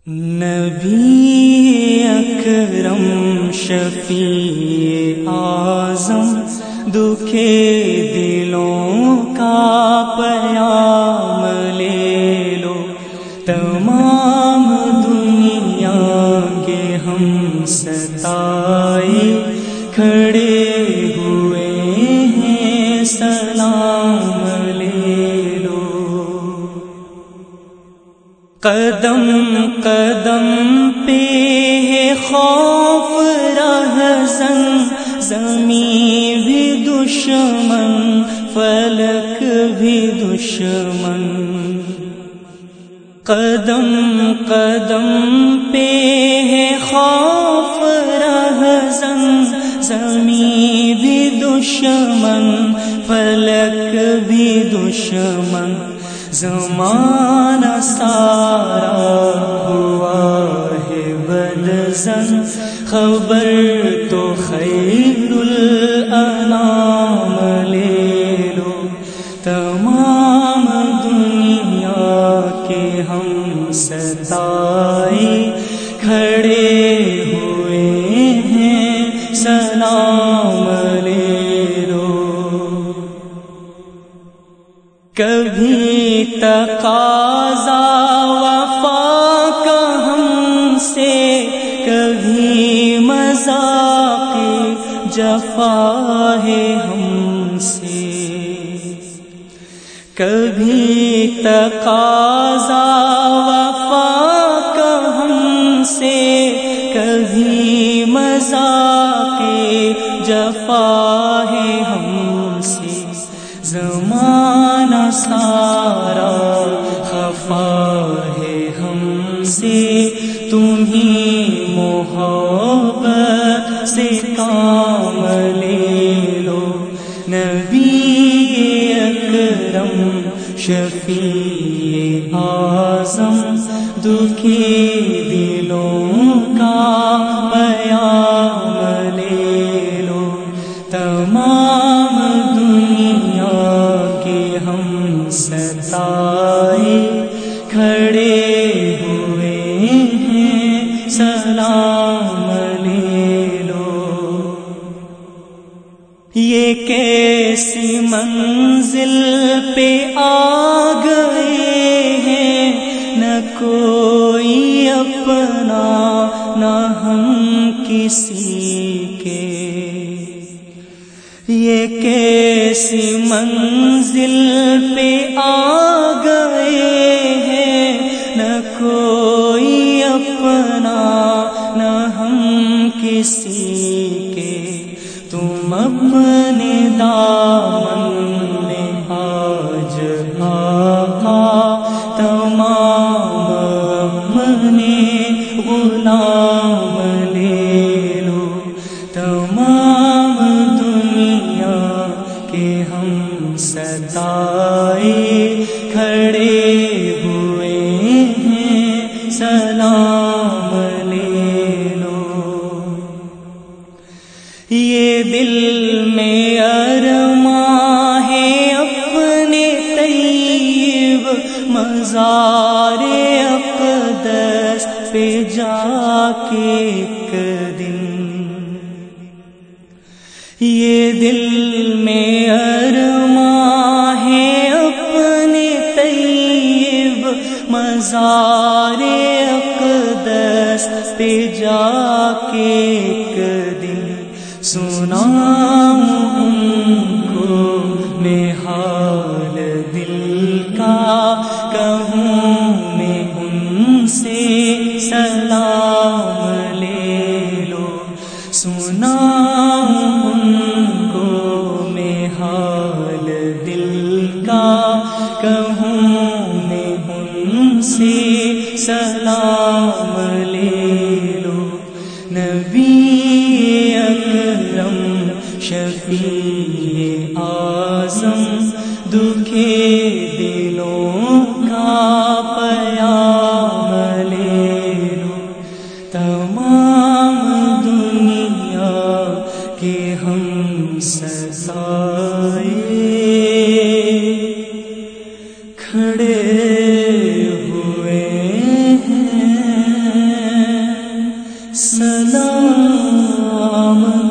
نبی اکرم شفیع اعظم دکھے دلوں کا پیام لے لو، تمام دنیا کے ہم ستائے کھڑے ہوئے ہیں، سلام لے لو۔ قدم قدم پہ ہے خوف رہزن، زمین بھی دشمن فلک بھی دشمن۔ قدم قدم پہ ہے خوف رہزن، زمین بھی دشمن فلک بھی دشمن۔ زمانہ سارا ہوا ہے بدظن، خبر تو خیر الانام لے لو، تمام دنیا کے ہم ستائے کھڑے ہوئے ہیں، سلام لے لو۔ کبھی تقاضا وفا کا ہم سے، کبھی مذاق جفا ہے ہم سے۔ کبھی تقاضا وفا کا ہم سے، کبھی مذاق جفا ہے ہم سے۔ زمانہ سارا خفا ہے ہم سے، تمہیں محبت سے کام لے لو۔ نبی اکرم شفیع اعظم دکھے دلوں کا پیام لے لو، تمام دنیا کے ہم ستائے کھڑے ہوئے ہیں، سلام لے لو۔ یہ کیسی منزل پہ آ گئے ہیں، نہ کوئی اپنا نہ ہم کسی کے۔ یہ کیسی منزل پہ آ گئے ہیں، نہ کوئی اپنا نہ ہم کسی کے۔ تم اپنے دامن میں آج آقا تمام اپنے غلام لے لو، تمام دنیا کے ہم ستائے کھڑے ہوئے ہیں، سلام لے لو۔ یہ دل میں ارماں ہے اپنے طیب مزار اقدس پہ جا کے ایک دن۔ یہ دل میں ارماں ہے اپنے طیب مزار اقدس پہ جا کے ایک دن۔ سناؤں ان کو میں حال دل کا، کہوں میں ان سے سلام لے لو۔ سناؤں ان کو میں حال دل کا، کہوں میں ان سے سلام لے لو۔ نبی اکرم شفیع اعظم دکھے دلوں کا پیام لے لو، تمام دنیا کے ہم ستائے کھڑے ہوئے ہیں سلام